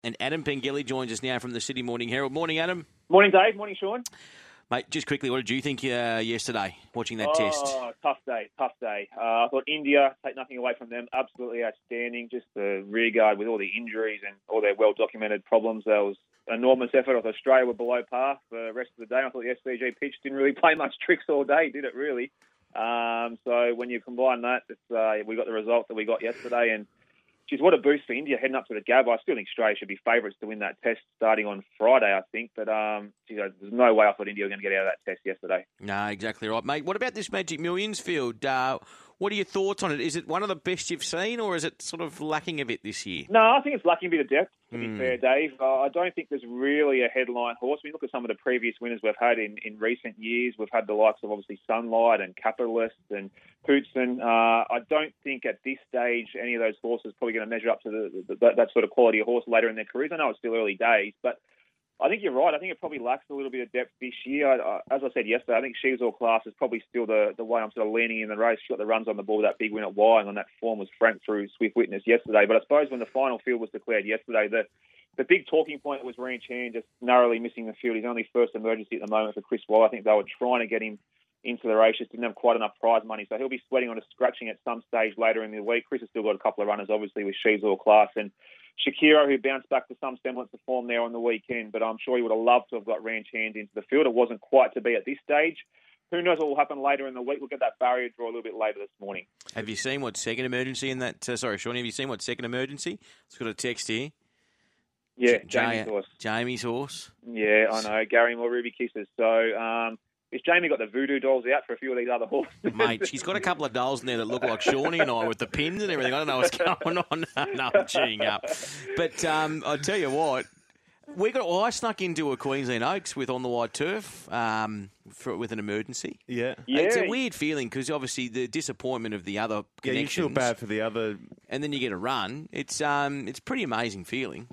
And Adam Pengelly joins us now from the Sydney Morning Herald. Morning, Adam. Morning, Dave. Morning, Sean. Mate, just quickly, what did you think yesterday, watching that test? Tough day. I thought India, take nothing away from them, absolutely outstanding. Just the rear guard with all the injuries and all their well-documented problems. There was enormous effort. I thought Australia were below par for the rest of the day. I thought the SCG pitch didn't really play much tricks all day, did it really? So when you combine that, we got the result that we got yesterday. And geez, what a boost for India heading up to the Gabba. I still think Australia should be favourites to win that test starting on Friday, I think. But there's no way I thought India were going to get out of that test yesterday. No, exactly right, mate. What about this Magic Millions field? What are your thoughts on it? Is it one of the best you've seen, or is it sort of lacking a bit this year? No, I think it's lacking a bit of depth, to be fair, Dave. I don't think there's really a headline horse. We look at some of the previous winners we've had in recent years. We've had the likes of, obviously, Sunlight and Capitalist and Hootson. I don't think at this stage any of those horses are probably going to measure up to that sort of quality of horse later in their careers. I know it's still early days, but I think you're right. I think it probably lacks a little bit of depth this year. As I said yesterday, I think She's All Class is probably still the way I'm sort of leaning in the race. She got the runs on the ball with that big win at Wyong, and that form was frank through Swift Witness yesterday. But I suppose when the final field was declared yesterday, the big talking point was Ran Chan just narrowly missing the field. He's only first emergency at the moment for Chris Waller. I think they were trying to get him into the race, just didn't have quite enough prize money. So he'll be sweating on a scratching at some stage later in the week. Chris has still got a couple of runners, obviously, with She's All Class. And Shakira, who bounced back to some semblance of form there on the weekend, but I'm sure he would have loved to have got Ran Chan into the field. It wasn't quite to be at this stage. Who knows what will happen later in the week? We'll get that barrier draw a little bit later this morning. Have you seen what second emergency in that? Sorry, Sean, have you seen what second emergency? It's got a text here. Yeah, Jamie's horse. Jamie's horse. Yeah, I know. Gary Moore, Ruby Kisses. So, has Jamie got the voodoo dolls out for a few of these other horses? Mate, she's got a couple of dolls in there that look like Shawnee and I with the pins and everything. I don't know what's going on. No, I'm cheering up. But I'll tell you what, I snuck into a Queensland Oaks with On the White Turf with an emergency. Yeah. It's a weird feeling because obviously the disappointment of the other connections. You feel bad for the other. And then you get a run. It's a pretty amazing feeling.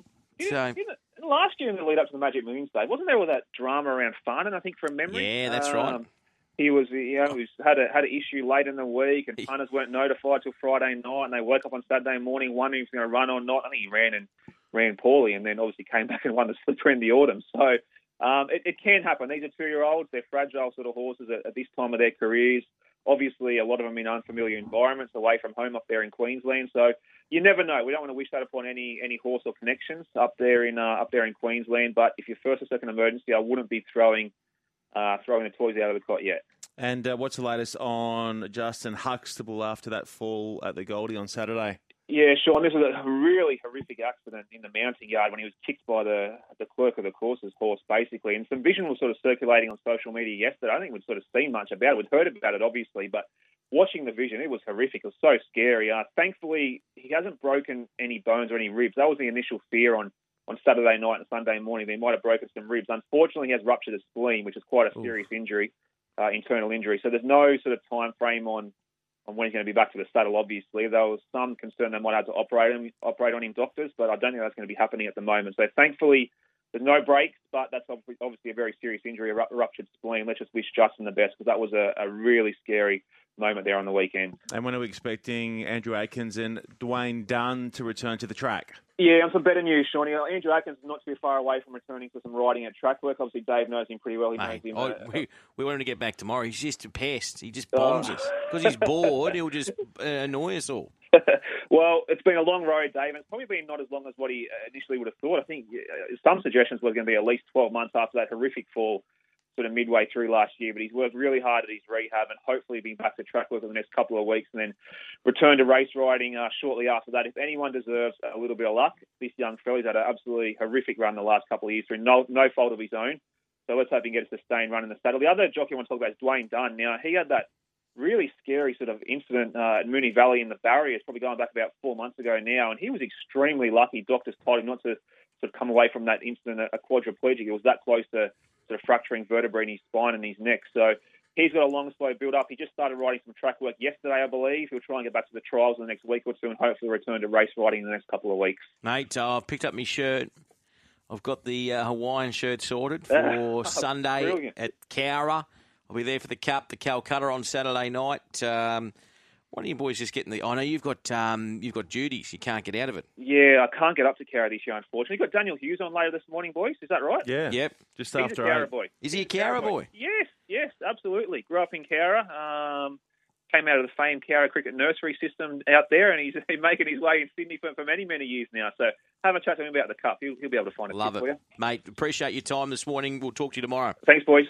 Last year in the lead up to the Magic Millions Day, wasn't there all that drama around Farnan, I think, from memory? Yeah, that's right. He was, he had an issue late in the week, and punters weren't notified till Friday night, and they woke up on Saturday morning wondering if he was going to run or not. I think he ran poorly, and then obviously came back and won the Slipper in the autumn. So it can happen. These are 2-year-olds. They're fragile sort of horses at this time of their careers. Obviously, a lot of them in unfamiliar environments, away from home up there in Queensland. So you never know. We don't want to wish that upon any horse or connections up there in Queensland. But if you're first or second emergency, I wouldn't be throwing the toys out of the cot yet. And what's the latest on Justin Huxtable after that fall at the Goldie on Saturday? Yeah, Sean, this was a really horrific accident in the mounting yard when he was kicked by the clerk of the course's horse, basically. And some vision was sort of circulating on social media yesterday. I don't think we'd sort of seen much about it. We'd heard about it, obviously, but watching the vision, it was horrific. It was so scary. Thankfully, he hasn't broken any bones or any ribs. That was the initial fear on Saturday night and Sunday morning. They might have broken some ribs. Unfortunately, he has ruptured a spleen, which is quite a serious injury, internal injury. So there's no sort of time frame on when he's going to be back to the saddle, obviously. There was some concern they might have to operate on him, doctors, but I don't think that's going to be happening at the moment. So thankfully, there's no breaks, but that's obviously a very serious injury, a ruptured spleen. Let's just wish Justin the best, because that was a really scary moment there on the weekend. And when are we expecting Andrew Aikens and Dwayne Dunn to return to the track? Yeah, and some better news, Shawnee. Andrew Aikens is not too far away from returning to some riding at track work. Obviously, Dave knows him pretty well. Mate, we want him to get back tomorrow. He's just a pest. He just bombs us. Because he's bored, he'll just annoy us all. Well, it's been a long road, Dave, and it's probably been not as long as what he initially would have thought. I think some suggestions were going to be at least 12 months after that horrific fall, sort of midway through last year, but he's worked really hard at his rehab and hopefully be back to track work in the next couple of weeks and then return to race riding shortly after that. If anyone deserves a little bit of luck, this young fella's had an absolutely horrific run the last couple of years through no fault of his own. So let's hope he can get a sustained run in the saddle. The other jockey I want to talk about is Dwayne Dunn. Now, he had that really scary sort of incident at Moonee Valley in the barriers, probably going back about 4 months ago now, and he was extremely lucky. Doctors told him not to sort of come away from that incident a quadriplegic. He was that close to sort of fracturing vertebrae in his spine and his neck. So he's got a long, slow build-up. He just started riding some track work yesterday, I believe. He'll try and get back to the trials in the next week or two and hopefully return to race riding in the next couple of weeks. Mate, I've picked up my shirt. I've got the Hawaiian shirt sorted for Sunday brilliant. at Cowra. I'll be there for the Cup, the Calcutta on Saturday night. Why don't you boys just get in the... I know you've got duties. You can't get out of it. Yeah, I can't get up to Cowra this year, unfortunately. We've got Daniel Hughes on later this morning, boys. Is that right? Yeah. Yep. Just He's after a Cowra 8. boy. Is he a Cowra boy? Yes, absolutely. Grew up in Cowra. Came out of the famed Cowra cricket nursery system out there, and he's making his way in Sydney for many, many years now. So have a chat to him about the Cup. He'll be able to find a Love tip it. for you. Mate, appreciate your time this morning. We'll talk to you tomorrow. Thanks, boys.